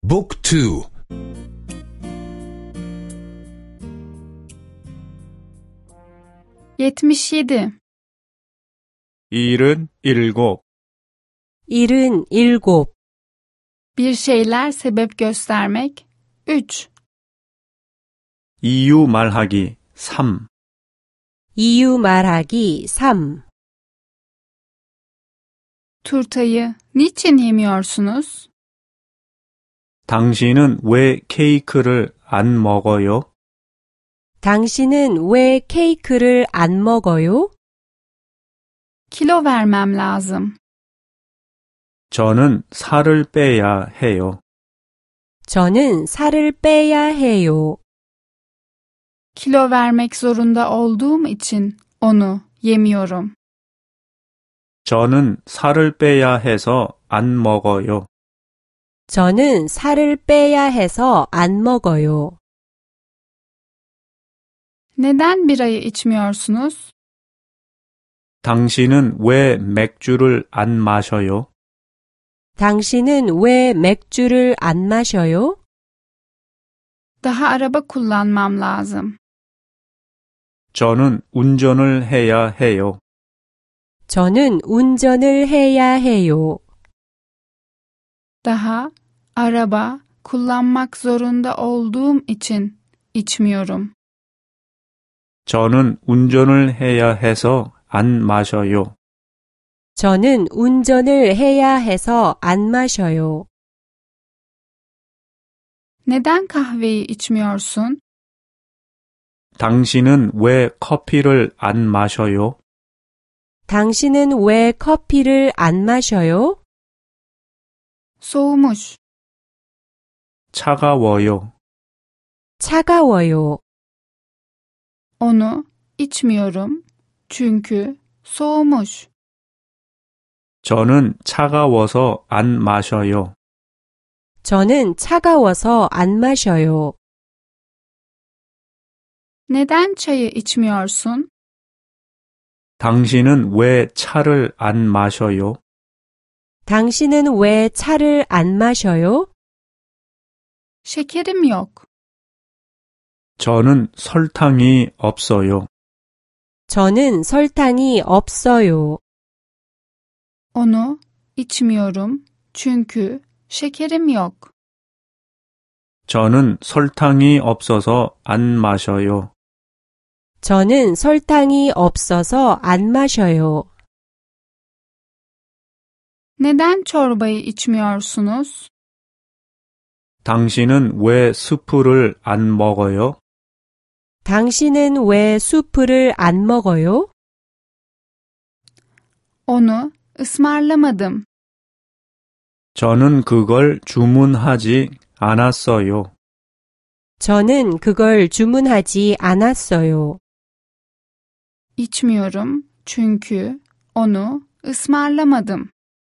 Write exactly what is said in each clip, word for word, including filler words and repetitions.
Book two. yetmiş yedi. 일흔 일곱. 일흔 일곱. Bir şeyler sebep göstermek. üç. 이유 말하기 삼. 이유 말하기 삼. Turtayı niçin yemiyorsunuz? 당신은 왜 케이크를 안 먹어요? 당신은 왜 케이크를 안 먹어요? Kilo vermem lazım. 저는 살을 빼야 해요. 저는 살을 빼야 해요. Kilo vermek zorunda olduğum için onu yemiyorum. 저는 살을 빼야 해서 안 먹어요. 저는 살을 빼야 해서 안 먹어요. Neden birayı içmiyorsunuz? 당신은 왜 맥주를 안 마셔요? 당신은 왜 맥주를 안 마셔요? Daha araba kullanmam lazım. 저는 운전을 해야 해요. 저는 운전을 해야 해요. Daha araba kullanmak zorunda olduğum için içmiyorum. 저는 운전을 해야 해서 안 마셔요. 저는 운전을 해야 해서 안 마셔요. Neden kahveyi içmiyorsun? 당신은 왜 커피를 안 마셔요? 당신은 왜 커피를 안 마셔요? Soğumuş. 차가워요. 차가워요. Onu içmiyorum çünkü soğumuş. 저는 차가워서 안 마셔요. 저는 차가워서 안 마셔요. Neden çayı içmiyorsun? 당신은 왜 차를 안 마셔요? 당신은 왜 차를 안 마셔요? Şekerim yok. 저는 설탕이 없어요. 저는 설탕이 없어요. Onu içmiyorum çünkü şekerim yok. 저는 설탕이 없어서 안 마셔요. 저는 설탕이 없어서 안 마셔요. Neden çorbayı içmiyorsunuz? 당신은 왜 스프를 안 먹어요? 당신은 왜 수프를 안 먹어요? Onu ısmarlamadım. 저는 그걸 주문하지 않았어요. 저는 그걸 주문하지 않았어요. İçmiyorum çünkü onu ısmarlamadım.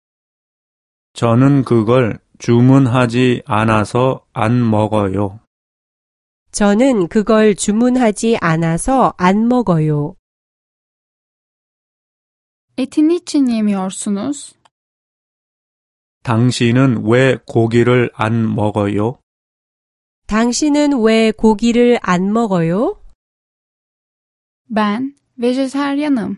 저는 그걸 주문하지 않아서 안 먹어요. 저는 그걸 주문하지 않아서 안 먹어요. Eti niçin yemiyorsunuz? 당신은 왜 고기를 안 먹어요? 당신은 왜 고기를 안 먹어요? Ben vejetaryenim.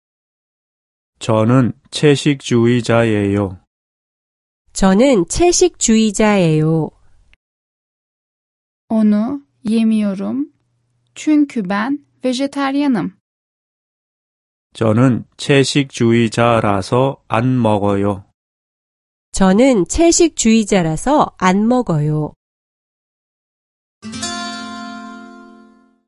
저는 채식주의자예요. 저는 채식주의자예요. Onu yemiyorum çünkü ben vejetaryenim. 저는 채식주의자라서 안 먹어요. 저는 채식주의자라서 안 먹어요.